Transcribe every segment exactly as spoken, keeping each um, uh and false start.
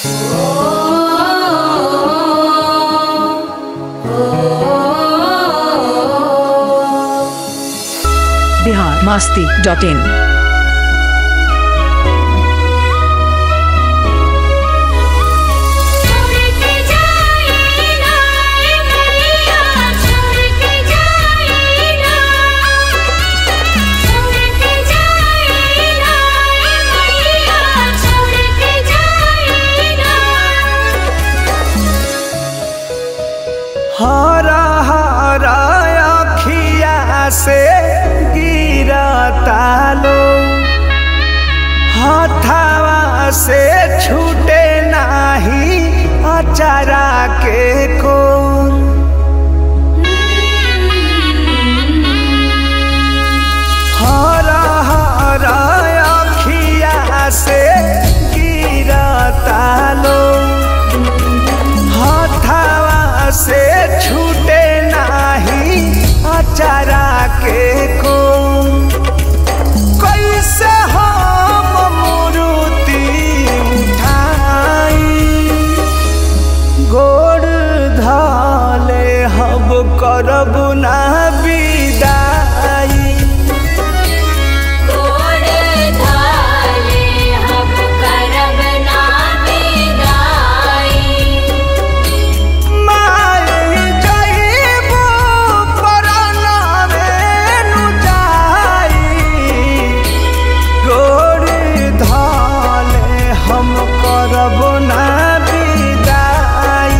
Bihar Masti dot इन। हरा हरा अखिया से गिरता लो, हथवा से छूटे नाही अचारा के को। हरा हरा अखिया से गिरता लो, हथवा से छूटे नाही अचारा के को। कैसे हम मूर्ति उठाई, गोड़ धाले हब करब ना विदाई। गोड़ धाले हब करब ना विदाई। माई जाइबो पराना में नु जाई, गोड़ धाले हम करब ना विदाई।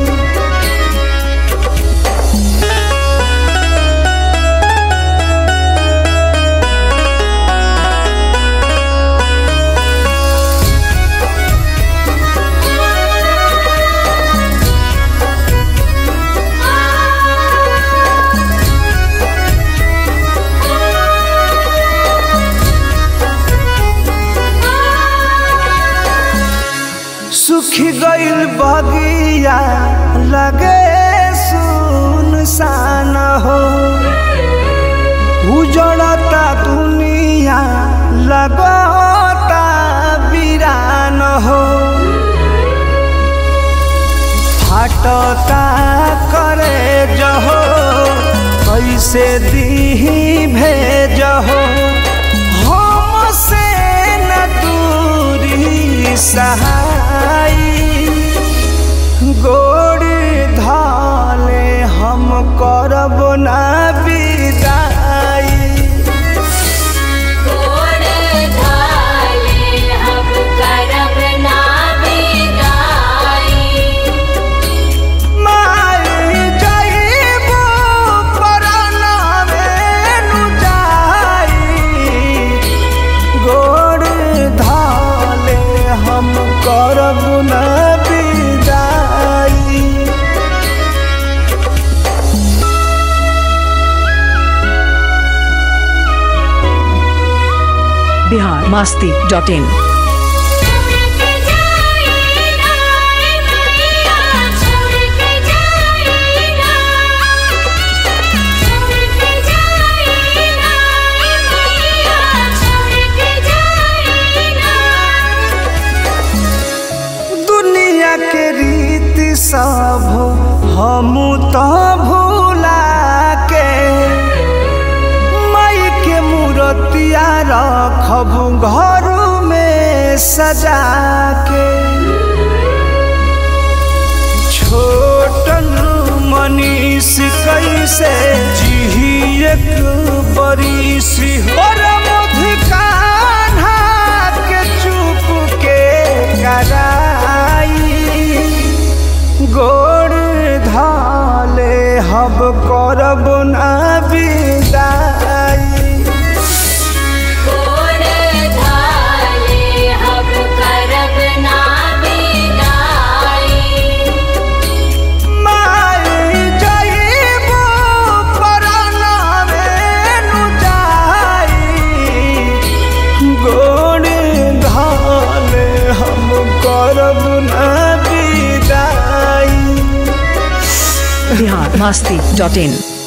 सुखी गइल बगिया लगे सुनसान हो, उजड़ता दुनिया लगता वीरान हो। फाटता करे जहो कैसे दीही भेजहो, हमसे न दूरी सहाई। गोड़ धाले हम करब ना विदाई। गोड़ धाले हब करब ना विदाई। माई जाइबो पराना में नु जाई, गोड़ धाले हम करब ना विदाई। Bihar Masti dot in. दुनिया के रीत सब हम तो भूला के, माई के मूर्तिया रखब घर में सजा के। छोटन मनीष कैसे जी एक बरिस और मुझकाना के चुप के कराई। गोड़ धाले हब करब ना विदाई। गोड़ धाले हब करब ना विदाई। माई जाइबो पराना में नु जाई, गोड़ धाले हम करब ना विदाई। बिहार मस्ती डॉट इन।